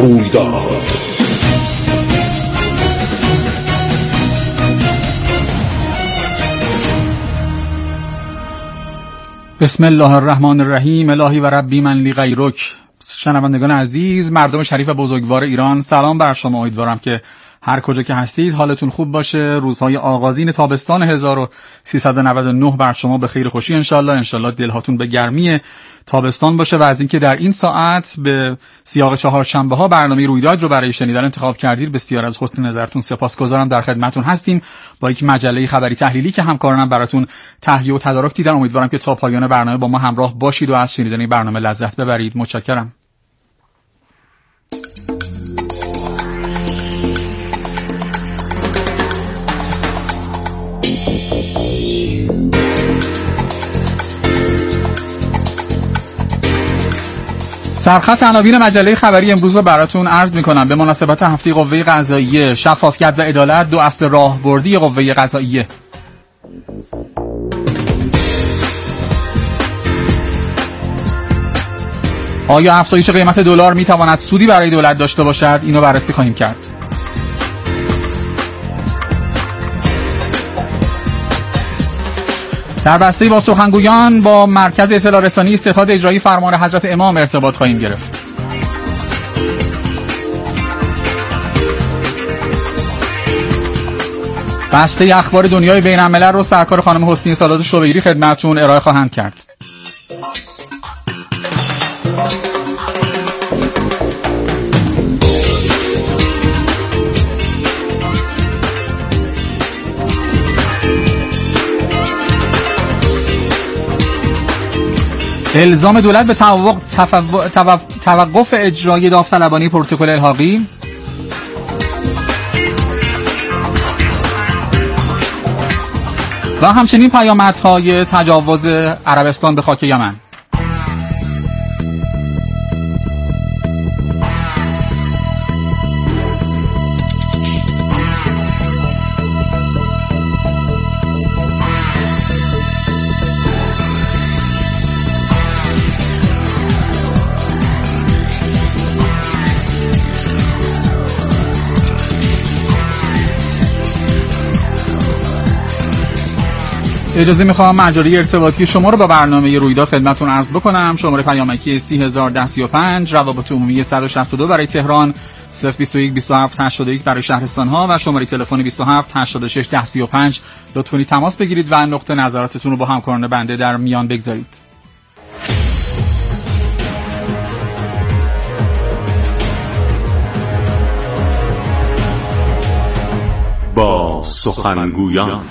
رویداد. بسم الله الرحمن الرحیم. الهی و ربی من لی غیرک. شنوندگان عزیز، مردم شریف بزرگوار ایران، سلام بر شما. امیدوارم که هر کجا که هستید حالتون خوب باشه. روزهای آغازین تابستان 1399 بر شما به خیر خوشی انشالله دلهاتون به گرمی تابستان باشه و از اینکه در این ساعت به سیاق چهارشنبه ها برنامه رویداد رو برای شنیدن انتخاب کردید بسیار از حسن نظرتون سپاسگزارم. در خدمتتون هستیم با یک مجله خبری تحلیلی که همکارانم براتون تهیه و تدارک دیدن. امیدوارم که تا پایان برنامه با ما همراه باشید و از شنیدن این برنامه لذت ببرید. متشکرم. سرخط عناوین مجله خبری امروز رو براتون عرض میکنم. به مناسبت هفته قوه قضاییه، شفافیت و عدالت دو اصل راهبردی قوه قضاییه. آیا افزایش قیمت دلار میتواند سودی برای دولت داشته باشد؟ اینو بررسی خواهیم کرد. در بسته با سخنگویان با مرکز اطلاع رسانی ستاد اجرایی فرمان حضرت امام ارتباط خواهیم گرفت. بسته اخبار دنیای بین الملل رو سرکار خانم حسنی سادات شوبیری خدمتتون ارائه خواهند کرد. الزام دولت به توقف اجرای داوطلبانه پروتکل الحاقی. و همچنین پیامدهای تجاوز عربستان به خاک یمن. اجازه میخوام مجاری ارتباطی شما رو با برنامه رویداد خدمتتون عرض بکنم. شماره پیامکی 30135 روابط عمومی 162 برای تهران، 021 27 81 برای شهرستان ها و شماره تلفن 27 86 1035. لطفاً تماس بگیرید و نقطه نظراتتون رو با همکاران بنده در میان بگذارید. با سخنگویان.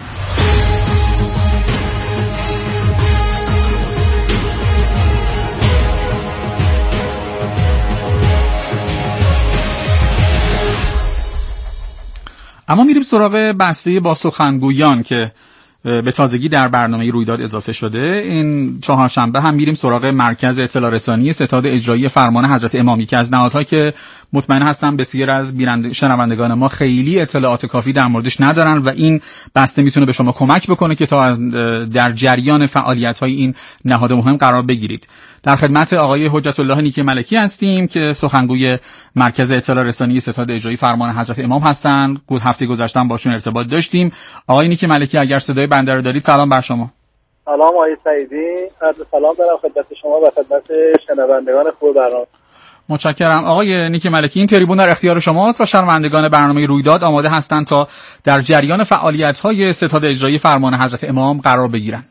اما میریم سراغ بسته با سخنگویان که به تازگی در برنامه رویداد اضافه شده. این چهارشنبه هم میریم سراغ مرکز اطلاع رسانی ستاد اجرایی فرمان حضرت امام، که از نهادهایی که مطمئن هستم بسیار از شنوندگان ما خیلی اطلاعات کافی در موردش ندارن و این بسته میتونه به شما کمک بکنه که تا در جریان فعالیت‌های این نهاد مهم قرار بگیرید. در خدمت آقای حجت الله نیکی ملکی هستیم که سخنگوی مرکز اطلاع رسانی ستاد اجرایی فرمان حضرت امام هستند. هفته گذشته باشون ارتباط داشتیم. آقای نیکی ملکی، اگر صدای بنده رو دارید، سلام بر شما. سلام آقای سعیدی، عرض سلام دارم خدمت شما و خدمت شنوندگان خوب برنامه. متشکرم. آقای نیکی ملکی، این تریبون در اختیار شماست و شنوندگان برنامه رویداد آماده هستند تا در جریان فعالیت‌های ستاد اجرایی فرمان حضرت امام قرار بگیرند.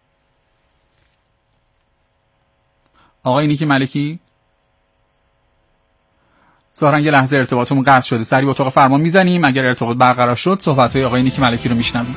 آقای نیکی ملکی، ظاهراً یه لحظه ارتباطمون قطع شده. سریع اتاق فرمان میزنیم. اگر ارتباط برقرار شد صحبت‌های آقای نیکی ملکی رو میشنویم.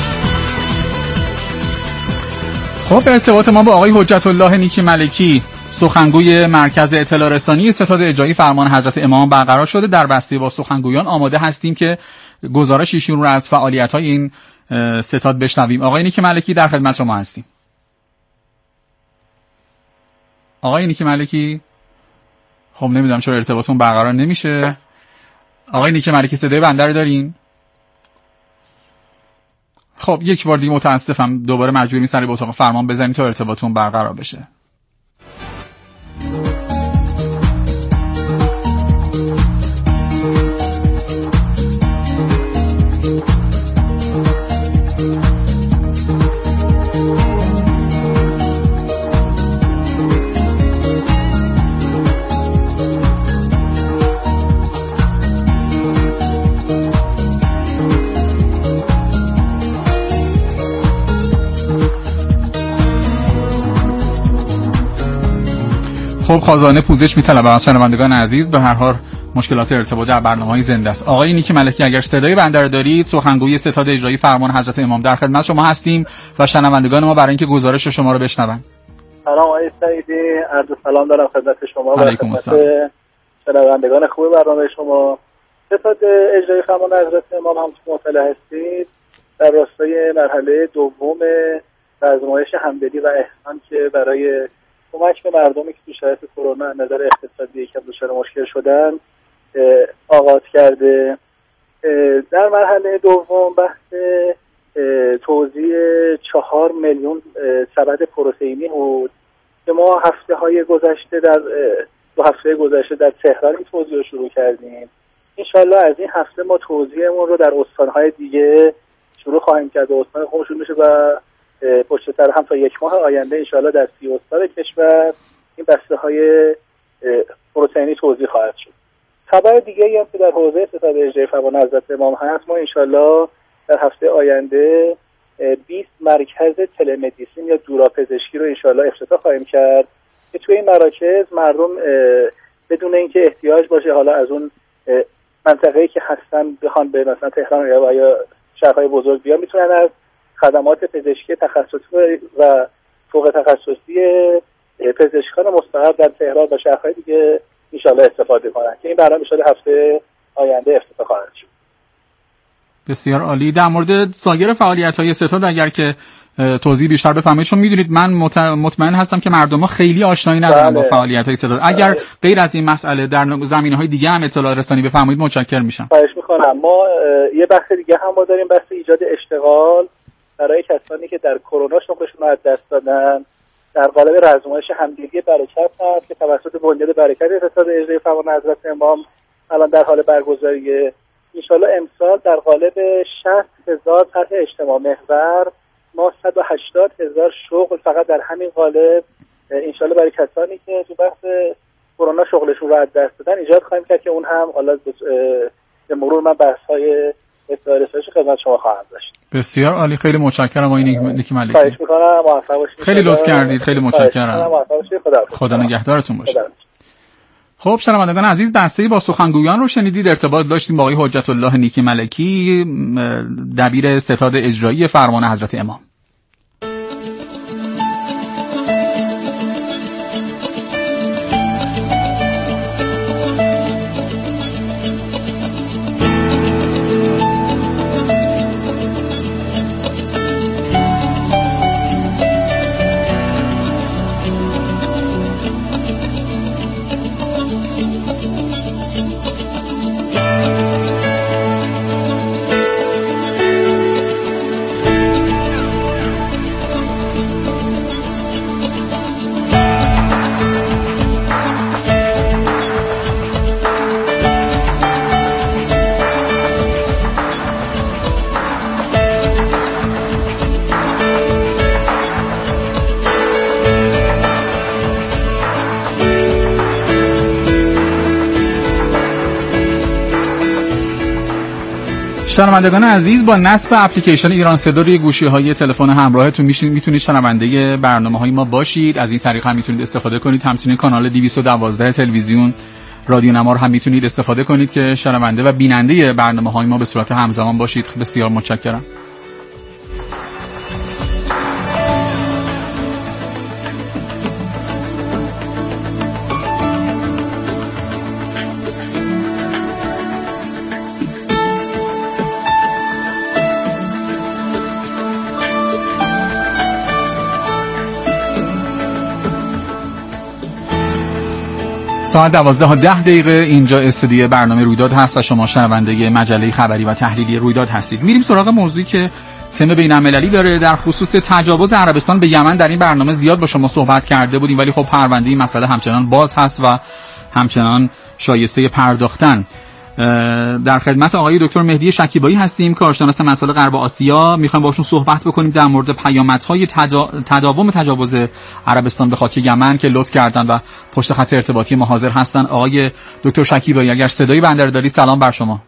خب ارتباط ما با آقای حجت الله نیکی ملکی، سخنگوی مرکز اطلاع رسانی ستاد اجرایی فرمان حضرت امام برقرار شده. در بسته با سخنگویان آماده هستیم که گزارش ایشون رو از فعالیت‌های این ستاد بشنویم. آقای نیکی ملکی در خدمت شما هستیم. آقای نیکی ملکی، خب نمیدونم چرا ارتباطتون برقرار نمیشه. آقای نیکی ملکی صدای بنده رو دارین؟ خب یک بار دیگه متاسفم دوباره مجبوریم سری به اتاق فرمان بزنیم تا ارتباطتون برقرار بشه. خب خازانه پوزش می‌طلبه از شنوندگان عزیز. به هر حال مشکلات ارتباطی در برنامه‌های زنده است. آقای نیکی ملکی اگر صدای بنده رو دارید، سخنگوی ستاد اجرایی فرمان حضرت امام، در خدمت شما هستیم و شنوندگان ما برای اینکه گزارش شما رو بشنون. سلام آقای سعیدی، عرض سلام دارم خدمت شما و علیکم السلام. شنوندگان خوب برنامه شما. ستاد اجرایی فرمان حضرت امام هم مطلع هستید در راستای مرحله دوم آزمایش همدلی و احسان که برای کمک به مردمی که تو شرایط کرونا از نظر اقتصادی یکم دچار مشکل شدن آغاز کرده. در مرحله دوم بحث توزیع 4 میلیون سبد پروتئینی بود که ما هفته گذشته در 2 هفته گذشته در تهران این توزیع رو شروع کردیم. انشالله از این هفته ما توزیعمون رو در استان‌های دیگه شروع خواهیم کرد. استان خودشون میشه و پشت سر هم تا 1 ماه آینده انشالله در 30 استان کشور این بسته های پروتئینی توزیع خواهد شد. خبر دیگه هم که در حوزه ستاد اجرایی فرمان حضرت امام هست، ما انشالله در هفته آینده 20 مرکز تلمدیسین یا دوراپزشکی رو انشالله افتتاح خواهیم کرد که توی این مراکز مردم بدون اینکه احتیاج باشه حالا از اون منطقه‌ای که هستن بخوان به مثلا تهران یا شهرهای بزرگ بیان، میتونن از خدمات پزشکی تخصصی و فوق تخصصی پزشکان مستقر در تهران و شهرهای دیگه انشالله استفاده کنن که این برنامه انشالله هفته آینده افتتاح خواهد شد. بسیار عالی. در مورد سایر فعالیت‌های ستاد اگر که توضیح بیشتر بفرمایید، چون میدونید من مطمئن هستم که مردم خیلی آشنایی ندارن با فعالیت‌های ستاد. اگر غیر از این مسئله در زمینه‌های دیگه هم اطلاع رسانی بفرمایید متشکرم میشم. خواهش می‌کنم. ما یه بحث دیگه هم داریم، بحث ایجاد اشتغال برای کسانی که در کرونا شغلشون رو از دست دادن در قالب رزمایش همدلی برکت هست که توسط بنیاد برکت ستاد اجرایی فرمان حضرت امام الان در حال برگزاریه. انشالله امسال در قالب 60,000 طرح اجتماع محور ما 180,000 شغل فقط در همین قالب انشالله برای کسانی که تو بحث کرونا شغلشون رو از دست دادن ایجاد خواهیم کرد که اون هم حالا به مرور من بحث‌های اطلاع رسانی خدمت شما خواهم داشت. بسیار عالی، خیلی متشکرم آقای نیکی ملکی. خواهش می‌کنم، موفق باشید. خیلی لطف کردید، خیلی متشکرم. خدا نگهدارتون باشه. خب شنوندگان عزیز، بسته‌ای با سخنگویان رو شنیدید. ارتباط داشتیم با آقای حجت الله نیکی ملکی، دبیر ستاد اجرایی فرمان حضرت امام. شنوندگان عزیز، با نصب اپلیکیشن ایران صدا روی گوشی‌های تلفن همراهتون میتونید شنونده برنامه‌های ما باشید. از این طریق هم میتونید استفاده کنید. همچنین کانال 212 تلویزیون رادیو نمار هم میتونید استفاده کنید که شنونده و بیننده برنامه‌های ما به صورت همزمان باشید. بسیار متشکرم. ساعت 12:10 اینجا استودیو برنامه رویداد هست و شما شنونده مجله خبری و تحلیلی رویداد هستید. میریم سراغ موضوعی که تم بین‌المللی داره. در خصوص تجاوز عربستان به یمن در این برنامه زیاد با شما صحبت کرده بودیم، ولی خب پرونده این مسئله همچنان باز هست و همچنان شایسته پرداختن. در خدمت آقای دکتر مهدی شکیبایی هستیم، کارشناس مسائل غرب آسیا. میخوایم باشون صحبت بکنیم در مورد پیامدهای تداوم تجاوز عربستان به خاک یمن که لطف کردن و پشت خط ارتباطی ما حاضر هستن. آقای دکتر شکیبایی اگر صدای بنده رو داری، سلام بر شما.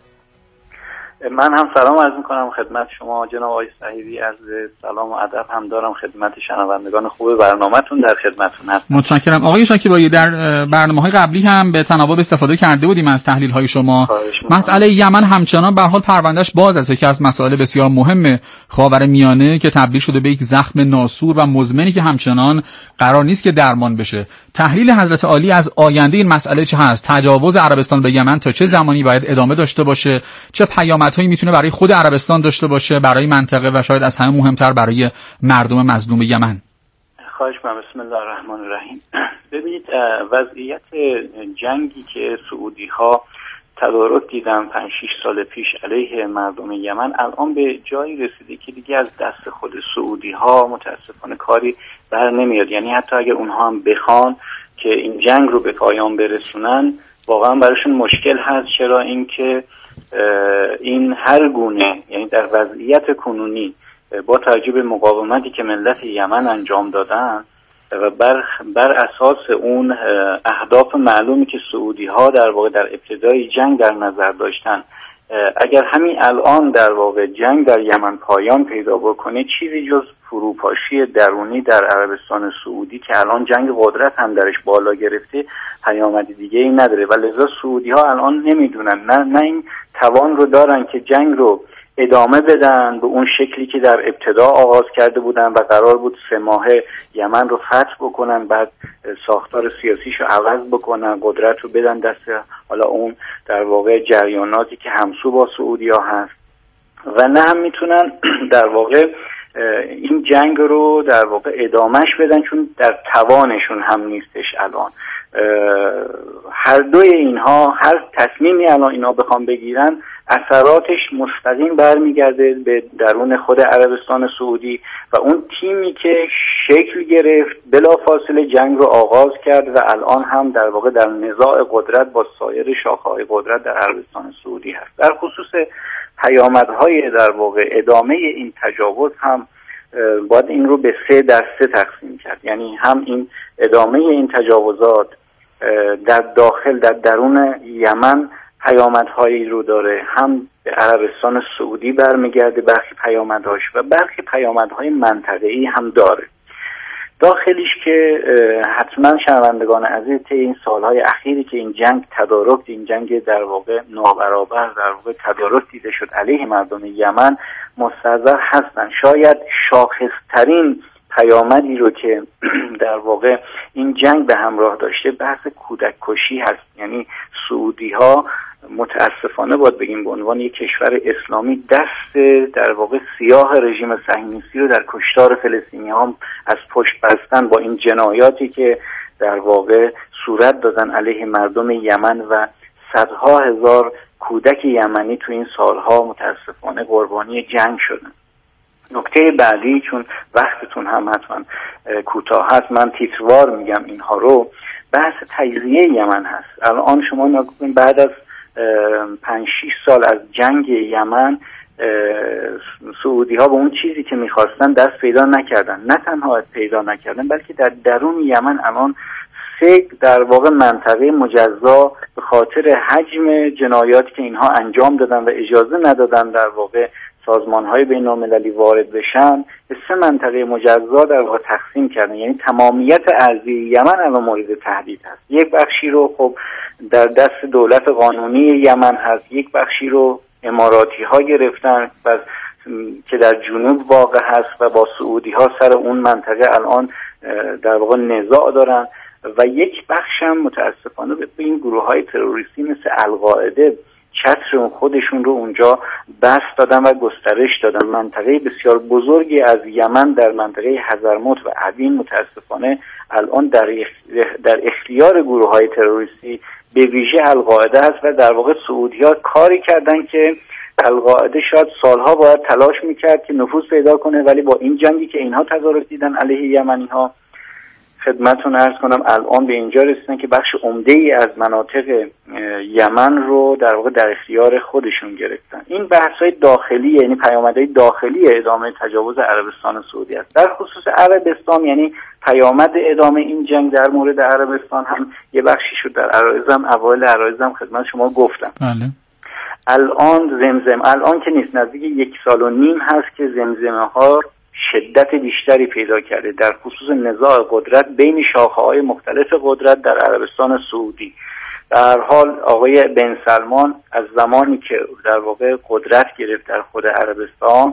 من هم سلام عرض می‌کنم خدمت شما جناب آقای صحیحی، از سلام و ادب هم دارم خدمت شنوندگان خوب برنامه‌تون، در خدمتتون هستم. متشکرم. آقای شکیبایی، در برنامه‌های قبلی هم به تناوب استفاده کرده بودیم از تحلیل‌های شما. مسئله یمن همچنان به هر حال پروندهش باز است، یکی از مسائل بسیار مهم خاورمیانه که تبدیل شده به یک زخم ناسور و مزمنی که همچنان قرار نیست که درمان بشه. تحلیل حضرت عالی از آینده این مسئله چه هست؟ تجاوز عربستان به یمن تا چه زمانی باید ادامه داشته باشه؟ چه پیامدهایی میتونه برای خود عربستان داشته باشه، برای منطقه و شاید از همه مهمتر برای مردم مظلوم یمن؟ خواهش می‌کنم. بسم الله الرحمن الرحیم. ببینید، وضعیت جنگی که سعودی‌ها تدارک دیدن 5-6 سال پیش علیه مردم یمن الان به جایی رسیده که دیگه از دست خود سعودی‌ها متاسفانه کاری بر نمیاد. یعنی حتی اگر اونها هم بخوان که این جنگ رو به پایان برسونن، واقعا براشون مشکل هست. چرا؟ اینکه این هر گونه، یعنی در وضعیت کنونی با توجه به مقاومتی که ملت یمن انجام دادن و بر اساس اون اهداف معلومی که سعودی ها در واقع در ابتدای جنگ در نظر داشتن، اگر همین الان در واقع جنگ در یمن پایان پیدا بکنه، چیزی جز فروپاشی درونی در عربستان سعودی که الان جنگ قدرت هم درش بالا گرفته پیامد دیگه ای نداره و لذا سعودی ها الان نمیدونن، نه این توان رو دارن که جنگ رو ادامه بدن به اون شکلی که در ابتدا آغاز کرده بودن و قرار بود 3 ماهه یمن رو فتح بکنن، بعد ساختار سیاسیشو عوض بکنن، قدرت رو بدن دست حالا اون در واقع جریاناتی که همسو با سعودیا هست، و نه هم میتونن در واقع این جنگ رو در واقع ادامهش بدن، چون در توانشون هم نیستش الان. هر دوی اینها، هر تصمیمی الان اینا بخوام بگیرن، اثراتش مستقیم برمیگرده به درون خود عربستان سعودی و اون تیمی که شکل گرفت بلافاصله جنگ رو آغاز کرد و الان هم در واقع در نزاع قدرت با سایر شاخه‌های قدرت در عربستان سعودی هست. در خصوص پیامدهای در واقع ادامه این تجاوز هم باید این رو به 3 دسته تقسیم کرد. یعنی هم این ادامه این تجاوزات در داخل، در درون یمن پیامدهایی رو داره، هم به عربستان سعودی برمیگرده برخی پیامدهاش و برخی پیامدهای منطقه‌ای هم داره. داخلیش که حتما شنوندگان عزیز طی این سالهای اخیری که این جنگ تدارک، این جنگ در واقع نابرابر در واقع تدارک دیده شد علیه مردم یمن مستحضر هستن. شاید شاخصترین پیامدی رو که در واقع این جنگ به همراه داشته بحث کودک کشی هست. یعنی سعودی ها متاسفانه باید بگیم به عنوان یک کشور اسلامی دست در واقع سیاه رژیم صهیونیستی رو در کشتار فلسطینی ها از پشت بستن با این جنایاتی که در واقع صورت دادن علیه مردم یمن و صدها هزار کودک یمنی تو این سالها متاسفانه قربانی جنگ شدن. نکته بعدی، چون وقتتون هم حتما کوتاه هست، من تیتروار میگم اینها رو، بحث تجزیه یمن هست. الان شما نگاه کنید بعد از 5-6 سال از جنگ یمن سعودی ها به اون چیزی که میخواستن دست پیدا نکردن. نه تنها پیدا نکردن بلکه در درون یمن الان 3 در واقع منطقه مجزا به خاطر حجم جنایاتی که اینها انجام دادن و اجازه ندادن در واقع سازمان‌های بین‌المللی وارد بشن، به 3 منطقه مجزا در واقع تقسیم کردن. یعنی تمامیت ارضی یمن الان مورد تهدید هست. یک بخشی رو خب در دست دولت قانونی یمن هست، یک بخشی رو اماراتی‌ها گرفتن و که در جنوب واقع هست و با سعودی‌ها سر اون منطقه الان در واقع نزاع دارن، و یک بخش هم متاسفانه به این گروه‌های تروریستی مثل القاعده چتر خودشون رو اونجا بسط دادن و گسترش دادن. منطقه بسیار بزرگی از یمن در منطقه حضرموت و عدن متاسفانه الان در اختیار گروه‌های تروریستی به ویژه القاعده است و در واقع سعودی‌ها کاری کردن که القاعده شاید سالها باید تلاش میکرد که نفوذ پیدا کنه، ولی با این جنگی که اینها تظاهرات دیدن علیه یمنی‌ها، خدمتتون عرض کنم الان به اینجا رسیدن که بخش عمده‌ای از مناطق یمن رو در واقع در اختیار خودشون گرفتن. این بحث‌های داخلی، یعنی پیامدهای داخلی ادامه تجاوز عربستان و سعودی است. در خصوص عربستان، یعنی پیامد ادامه این جنگ در مورد عربستان هم یه بخشی شد در عرایزم، اوایل عرایزم خدمت شما گفتم. بله. الان که نیست، نزدیک 1.5 سال هست که زمزمه‌ها شدت بیشتری پیدا کرده در خصوص نزاع قدرت بین شاخه‌های مختلف قدرت در عربستان سعودی. در حال آقای بن سلمان از زمانی که در واقع قدرت گرفت در خود عربستان،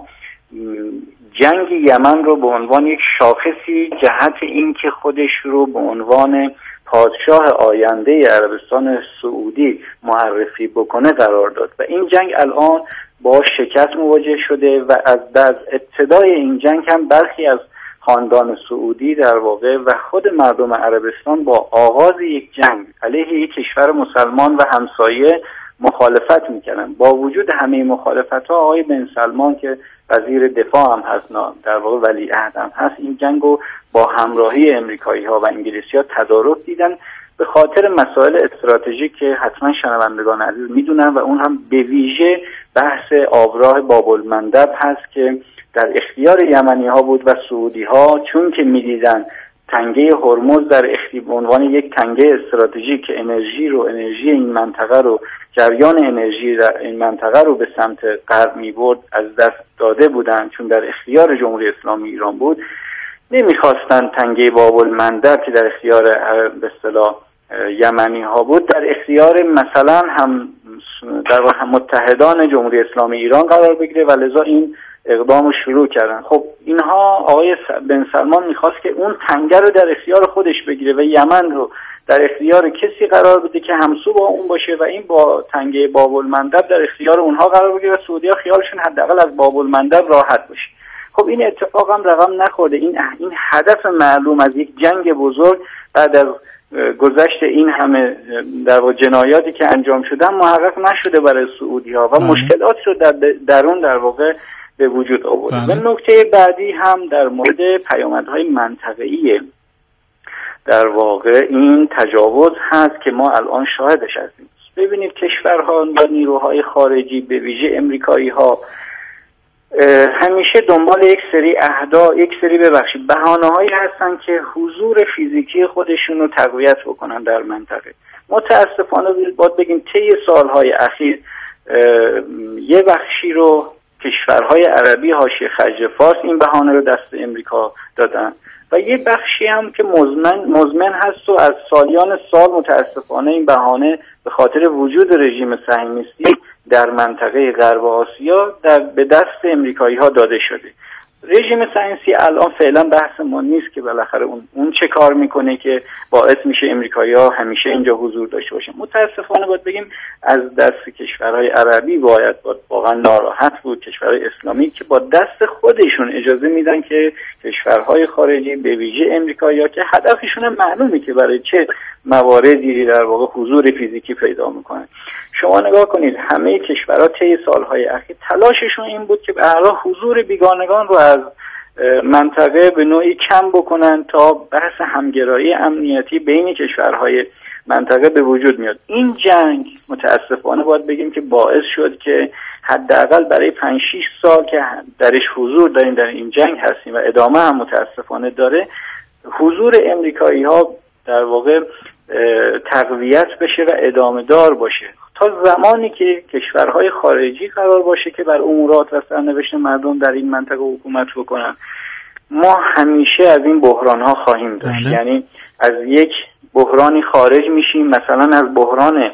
جنگ یمن رو به عنوان یک شاخصی جهت این که خودش رو به عنوان پادشاه آینده عربستان سعودی معرفی بکنه قرار داد و این جنگ الان با شکست مواجه شده و از ابتدای این جنگ هم برخی از خاندان سعودی در واقع و خود مردم عربستان با آغاز یک جنگ علیه یک کشور مسلمان و همسایه مخالفت میکنن. با وجود همه مخالفت‌ها آقای بن سلمان که وزیر دفاع هم هست، در واقع ولیعهد هم هست، این جنگو با همراهی امریکایی‌ها و انگلیسی‌ها تدارک دیدن به خاطر مسائل استراتژیک که حتما شنوندگان عزیز میدونن و اون هم به ویژه بحث آبراه باب‌المندب هست که در اختیار یمنی‌ها بود و سعودی‌ها چون که می‌دیدن تنگه هرمز در عنوان یک تنگه استراتژیک که انرژی این منطقه رو، جریان انرژی در این منطقه رو به سمت غرب می‌برد، از دست داده بودن چون در اختیار جمهوری اسلامی ایران بود. نمیخواستن تنگه باب‌المندب که در اختیار به اصطلاح یمنی ها بود در اختیار مثلا هم در واقع متحدان جمهوری اسلامی ایران قرار بگیره و لذا این اقدام رو شروع کردن. خب اینها آقای بن سلمان میخواست که اون تنگه رو در اختیار خودش بگیره و یمن رو در اختیار کسی قرار بده که همسو با اون باشه و این با تنگه باب‌المندب در اختیار اونها قرار بگیره و سعودی‌ها خیالشون حداقل از باب‌المندب راحت باشه. خب این اتفاق هم رقم نخورده. این هدف معلوم از یک جنگ بزرگ بعد از گذشت این همه در واقع جنایاتی که انجام شدن محقق نشده برای سعودی‌ها و مشکلاتی رو در درون در واقع به وجود آورده. و نکته بعدی هم در مورد پیامدهای منطقه‌ای در واقع این تجاوز هست که ما الان شاهدش هستیم. ببینید کشورها و نیروهای خارجی به ویژه امریکایی‌ها همیشه دنبال یک سری بهانه‌هایی هستن که حضور فیزیکی خودشون رو تقویت بکنن در منطقه. متاسفانه باید بگیم طی سالهای اخیر یه بخشی رو کشورهای عربی حاشیه خلیج فارس این بهانه رو دست امریکا دادن و یه بخشی هم که مزمن هست و از سالیان سال متاسفانه این بهانه به خاطر وجود رژیم صهیونیستی در منطقه غرب آسیا به دست امریکایی‌ها داده شده. رژیم صهیونیستی الان فعلا بحث ما نیست که بالاخره اون چه کار میکنه که باعث میشه امریکایی‌ها همیشه اینجا حضور داشته باشن. متاسفانه باید بگیم از دست کشورهای عربی باید واقعا ناراحت بود، کشورهای اسلامی که با دست خودشون اجازه میدن که کشورهای خارجی به ویژه امریکایی‌ها که هدفشون معلومه که برای چه مواردی در واقع حضور فیزیکی پیدا میکنن. شما نگاه کنید همه کشورها طی سالهای اخیر تلاششون این بود که به هر حال حضور بیگانگان رو از منطقه به نوعی کم بکنن تا بحث همگرایی امنیتی بین کشورهای منطقه به وجود میاد. این جنگ متاسفانه باید بگیم که باعث شد که حداقل برای 5-6 سال که درش حضور داریم در این جنگ هستیم و ادامه هم متاسفانه داره، حضور امریکایی‌ها در واقع تقویت بشه و ادامه دار باشه تا زمانی که کشورهای خارجی قرار باشه که بر امورات و سرنوشت مردم در این منطقه حکومت بکنن. ما همیشه از این بحران‌ها خواهیم داشت. یعنی از یک بحرانی خارج میشیم، مثلا از بحران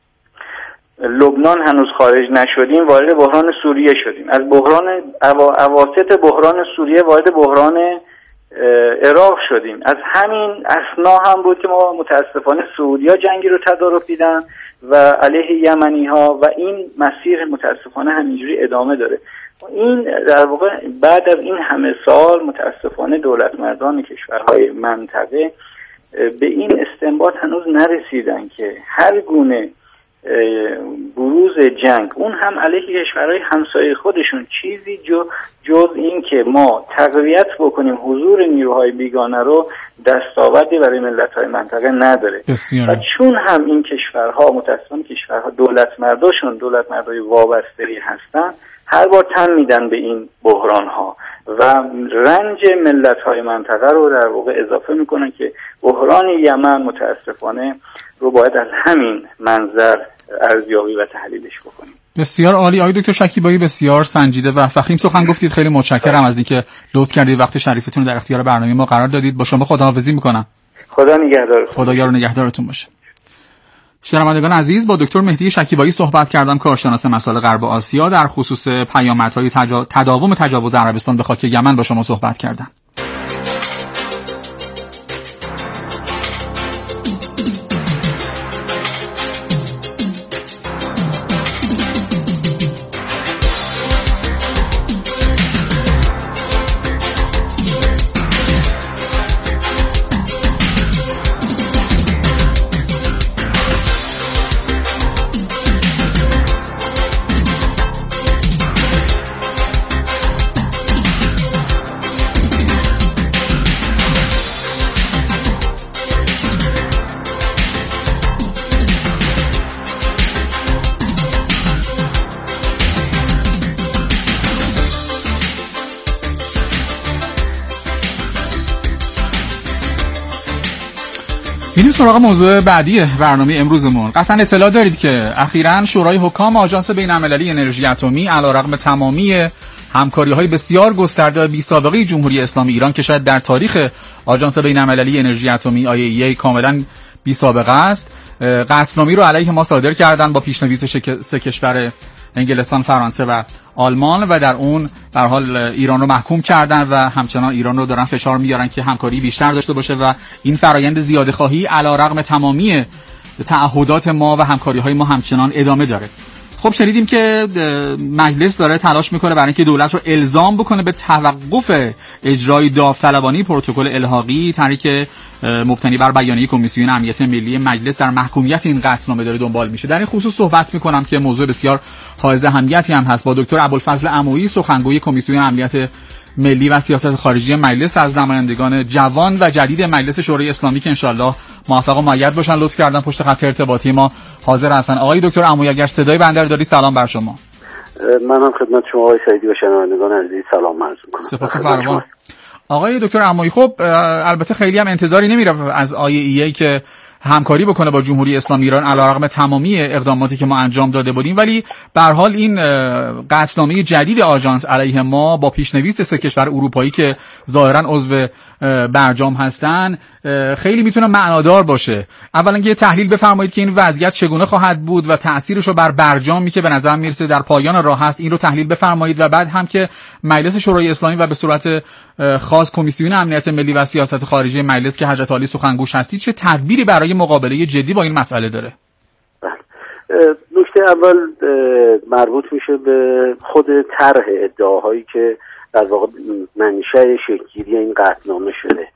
لبنان هنوز خارج نشدیم وارد بحران سوریه شدیم، از بحران اواسط بحران سوریه وارد بحران عراق شدیم. از همین اسنا هم بود که ما متاسفانه سعودی‌ها جنگی رو تدارک دیدن و علیه یمنی ها و این مسیر متاسفانه همینجوری ادامه داره. این در واقع بعد از این همه سال متاسفانه دولتمردان کشورهای منطقه به این استنباط هنوز نرسیدن که هر گونه بروز جنگ، اون هم علیه کشورهای همسایه خودشون، چیزی جز این که ما تقویت بکنیم حضور نیروهای بیگانه رو دستاوردی برای ملت‌های منطقه نداره. و چون هم این کشورها متأسفانه کشورها دولتمردای وابسته‌ای هستن، هر بار تن میدن به این بحران‌ها و رنج ملت‌های منطقه رو در واقع اضافه میکنن که بحران یمن متأسفانه رو باید از همین منظر ارزیابی و تحلیلش بکنیم. بسیار عالی. آقای دکتر شکیبایی بسیار سنجیده و فخیم سخن گفتید. خیلی متشکرم از اینکه لطف کردید وقت شریفتون رو در اختیار برنامه ما قرار دادید. با شما خداحافظی میکنم. خدا نگهدارتون. خدا یار و نگهدارتون باشه. شنوندگان عزیز، با دکتر مهدی شکیبایی صحبت کردم، کارشناس مسائل غرب آسیا، در خصوص پیامدهای تداوم تجاوز عربستان به خاک یمن با شما صحبت کردم. میریم سراغ موضوع بعدی برنامه امروزمون. قطعا اطلاع دارید که اخیراً شورای حکام آژانس بین‌المللی انرژی اتمی علیرغم تمامی همکاری‌های بسیار گسترده و بی‌سابقه جمهوری اسلامی ایران که شاید در تاریخ آژانس بین‌المللی انرژی اتمی IAEA کاملاً بی‌سابقه است، قطعنامه‌ای رو علیه ما صادر کردن با پیشنویس سه کشور انگلستان، فرانسه و آلمان و در اون به هر حال ایران رو محکوم کردن و همچنان ایران رو دارن فشار میارن که همکاری بیشتر داشته باشه و این فرایند زیاده‌خواهی علیرغم تمامی تعهدات ما و همکاری‌های ما همچنان ادامه داره. خب شنیدیم که مجلس داره تلاش میکنه برای اینکه دولت رو الزام بکنه به توقف اجرای داوطلبانه پروتکل الحاقی، طرحی که مبتنی بر بیانیه کمیسیون امنیت ملی مجلس در محکومیت این قطعنامه داره دنبال میشه. در این خصوص صحبت میکنم که موضوع بسیار حائز اهمیتی هم هست با دکتر ابوالفضل عمویی، سخنگوی کمیسیون امنیت ملی و سیاست خارجی مجلس، از نمایندگان جوان و جدید مجلس شورای اسلامی که انشالله موفق و مؤید باشن لطف کردن پشت خط ارتباطی ما حاضر هستن. آقای دکتر عمویی اگر صدای بنده رو دارید سلام بر شما. منم خدمت شما آقای سعیدی و شنوندگان عزیز سلام عرض می‌کنم. سپاس فراوان. آقای دکتر عمویی، خب البته خیلی هم انتظاری نمیره از IAEA که همکاری بکنه با جمهوری اسلامی ایران علیرغم تمامی اقداماتی که ما انجام داده بودیم، ولی به هر حال این قطعنامه جدید آژانس علیه ما با پیشنویس سه کشور اروپایی که ظاهرا عضو برجام هستن خیلی میتونه معنادار باشه. اولا که تحلیل بفرمایید که این وضعیت چگونه خواهد بود و تأثیرش رو بر برجامی که به نظر میرسه در پایان راه هست این رو تحلیل بفرمایید و بعد هم که مجلس شورای اسلامی و به صورت خاص کمیسیون امنیت ملی و سیاست خارجی مجلس که حضرت عالی سخنگوش هستید چه تدبیری برای مقابله جدی با این مسئله داره؟ نکته اول مربوط میشه به خود طرح ادعاهایی که در واقع منشأ شکل‌گیری این قطعنامه شده.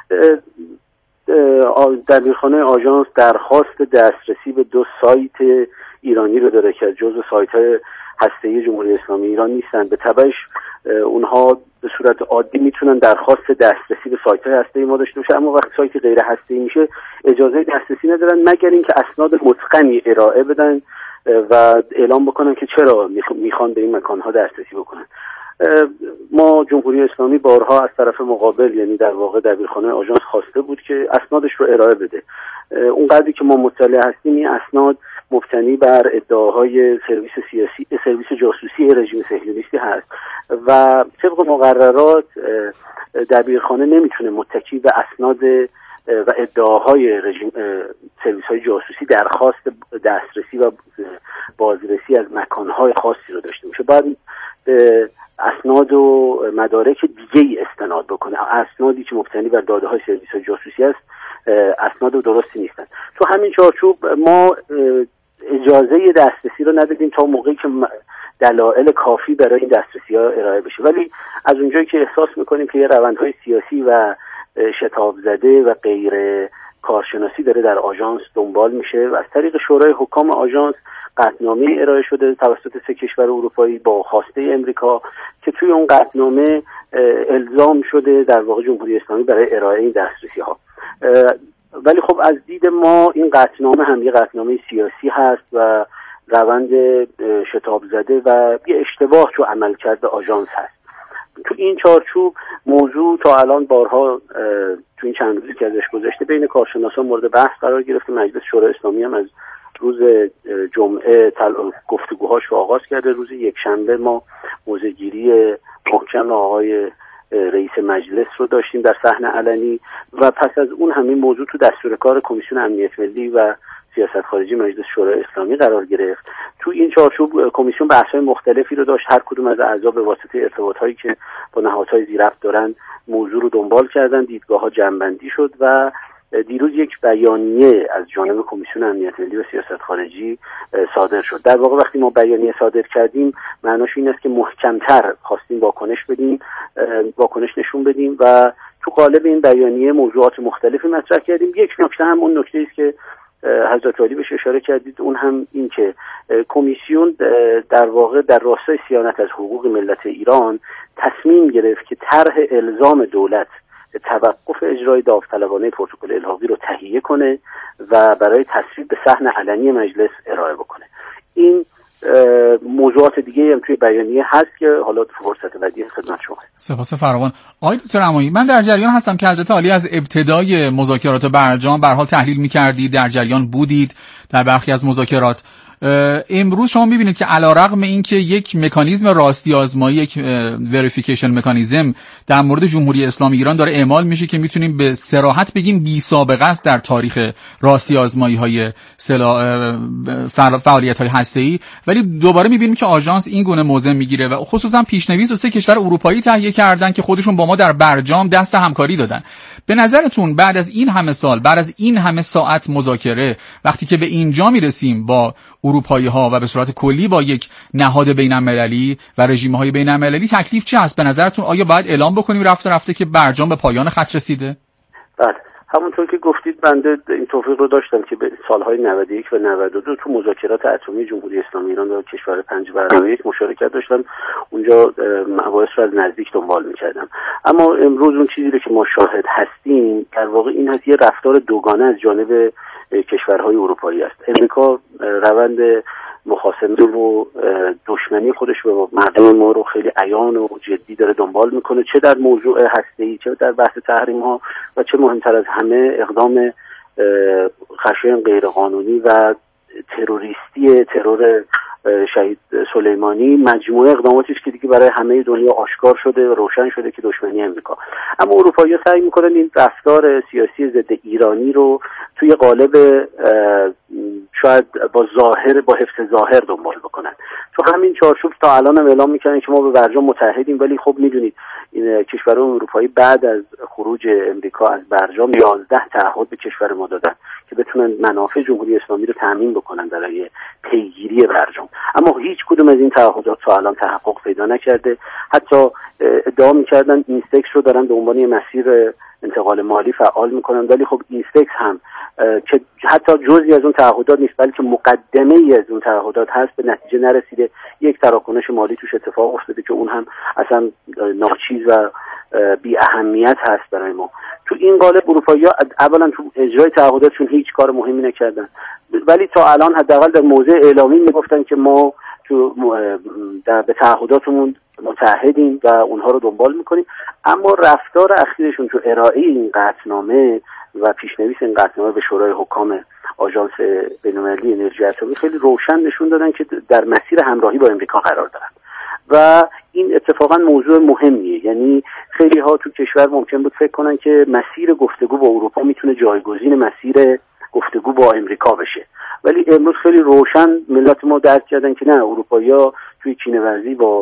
دبیرخانه آژانس درخواست دسترسی به 2 سایت ایرانی رو داره که جزو سایت‌های هسته‌ای جمهوری اسلامی ایران نیستن. به تبعش اونها به صورت عادی میتونن درخواست دسترسی به سایت‌های هسته‌ای ما داشته باشه، اما وقتی سایت غیر هسته‌ای میشه اجازه دسترسی ندارن مگر اینکه اسناد متقنی ارائه بدن و اعلام بکنن که چرا میخوان به این مکان‌ها دسترسی بکنن. ما جمهوری اسلامی بارها از طرف مقابل یعنی در واقع دبیرخانه آژانس خواسته بود که اسنادش رو ارائه بده. اونقدری که ما مطلع هستیم این اسناد مبتنی بر ادعاهای سرویس جاسوسی رژیم صهیونیستی هست و طبق مقررات دبیرخانه نمیتونه متکی به اسناد و ادعاهای رژیم سرویس‌های جاسوسی درخواست دسترسی و بازرسی از مکان‌های خاصی رو داشته باشه. بعد اسناد و مدارک دیگه‌ای استناد بکنه. اسنادی که مبتنی بر داده‌های سرویس‌های جاسوسی است اسناد درستی نیستند. تو همین چارچوب ما اجازه دسترسی رو ندادیم تا موقعی که دلایل کافی برای این دسترسی‌ها ارائه بشه، ولی از اونجایی که احساس می‌کنیم که یه روندهای سیاسی و شتاب زده و غیر کارشناسی داره در آژانس دنبال میشه و از طریق شورای حکام آژانس قطعنامه ارائه شده توسط 3 کشور اروپایی با خواسته امریکا که توی اون قطعنامه الزام شده در واقع جمهوری اسلامی برای ارائه این دسترسی‌ها. ولی خب از دید ما این قطعنامه هم یه قطعنامه سیاسی هست و روند شتاب زده و یه اشتباه تو عملکرد آژانس هست. تو این چارچوب موضوع تا الان بارها تو این چند روزی که ازش گذشته بین کارشناسان مورد بحث قرار گرفته. مجلس شورای اسلامی هم از روز جمعه گفتگوهاش رو آغاز کرده. روز یکشنبه ما موضع‌گیری محکم آقای رئیس مجلس رو داشتیم در صحنه علنی و پس از اون همین موضوع تو دستور کار کمیسیون امنیت ملی و سیاست خارجی مجلس شورای اسلامی قرار گرفت. تو این چارچوب کمیسیون بحث‌های مختلفی رو داشت. هر کدوم از اعضا به واسطه ارتباط‌هایی که با نهادهای ذی‌ربط دارن موضوع رو دنبال کردن، دیدگاه‌ها جمع‌بندی شد و دیروز یک بیانیه از جانب کمیسیون امنیت ملی و سیاست خارجی صادر شد. در واقع وقتی ما بیانیه صادر کردیم معناش این است که محکم‌تر خواستیم واکنش نشون بدیم و تو قالب این بیانیه موضوعات مختلفی مطرح کردیم. یک نکته هم اون نکته است که حضرت عالی بهش اشاره کردید، اون هم این که کمیسیون در واقع در راستای صیانت از حقوق ملت ایران تصمیم گرفت که طرح الزام دولت توقف اجرای داوطلبانه پروتکل الحاقی رو تهیه کنه و برای تصویب به صحن علنی مجلس ارائه بکنه. این موضوعات دیگه هم توی بیانیه هست که حالا تو فرصت بعدی خدمت شما. سپاس فراوان. آقای دکتر عمایی، من در جریان هستم که حضرت عالی از ابتدای مذاکرات برجام به هر حال تحلیل می‌کردید، در جریان بودید در برخی از مذاکرات. امروز شما می‌بینید که علیرغم اینکه یک مکانیزم راستی آزمایی، یک وریفیکیشن مکانیزم در مورد جمهوری اسلامی ایران داره اعمال میشه که میتونیم به صراحت بگیم بی سابقه است در تاریخ راستی آزمایی‌های فعالیت‌های هسته‌ای، ولی دوباره می‌بینیم که آژانس این گونه موضع میگیره و خصوصا پیشنویس و 3 کشور اروپایی تهیه کردن که خودشون با ما در برجام دست همکاری دادن. به نظرتون بعد از این همه سال، بعد از این همه ساعت مذاکره، وقتی که به اینجا میرسیم با اروپایی‌ها و به صورت کلی با یک نهاد بین‌المللی و رژیم‌های بین‌المللی، تکلیف چه است به نظرتون؟ آیا باید اعلام بکنیم رفته که برجام به پایان خط رسیده؟ بله، همونطور که گفتید بنده این توفیق رو داشتم که به سالهای 91 و 92 تو مذاکرات اتمی جمهوری اسلامی ایران و کشور پنجبرنامه مشارکت داشتم. اونجا مباحث رو از نزدیک دنبال می‌کردم. اما امروز اون چیزی رو که ما شاهد هستیم در واقع این هست یه رفتار دوگانه از جانب کشورهای اروپایی است. امریکا روند مخاصمه و دشمنی خودش به مردم ما رو خیلی عیان و جدی داره دنبال میکنه، چه در موضوع هسته‌ای، چه در بحث تحریم ها و چه مهمتر از همه اقدام خشن غیرقانونی و ترور شهید سلیمانی. مجموعه اقداماتی است که دیگه برای همه دنیا آشکار شده و روشن شده که دشمنی امریکا. اما اروپایی‌ها سعی میکنن این رفتار سیاسی ضد ایرانی رو توی قالب شاید با حفظ ظاهر دنبال بکنن. تو همین چارچوب تا الان هم اعلام میکنن که ما به برجام متحدیم، ولی خب میدونید این کشورهای اروپایی بعد از خروج امریکا از برجام 11 تعهد به کشور ما دادن که بتونن منافع جمهوری اسلامی رو تامین بکنن برای پیگیری برجام. اما هیچ کدوم از این تعهدات تا الان تحقق پیدا نکرده. حتی ادعا میکردن اینستکس رو دارن به عنوان مسیر انتقال مالی فعال میکنن، ولی خب اینستکس هم که حتی جزئی از اون تعهدات نیست بلکه مقدمه‌ای از اون تعهدات هست، به نتیجه نرسیده. یک تراکنش مالی توش اتفاق افتاده که اون هم اصلا ناچیز و بی اهمیت هست برای ما. تو این قالب اروپایی‌ها اولا تو اجرای تعهداتشون هیچ کار مهمی نکردن، ولی تا الان حداقل در موضع اعلامی میگفتن که ما به تعهداتمون متحدیم و اونها رو دنبال میکنیم. اما رفتار اخیرشون تو ارائه این قطعنامه و پیشنویس این قطعنامه به شورای حکام آژانس بین‌المللی انرژی اتمی خیلی روشن نشون دادن که در مسیر همراهی با امریکا قرار دارن و این اتفاقا موضوع مهمیه. یعنی خیلی ها تو کشور ممکن بود فکر کنن که مسیر گفتگو با اروپا میتونه جایگزین مسیر گفتگو با امریکا بشه، ولی امروز خیلی روشن ملت ما درک کردن که نه، اروپایی‌ها توی کینه‌ورزی با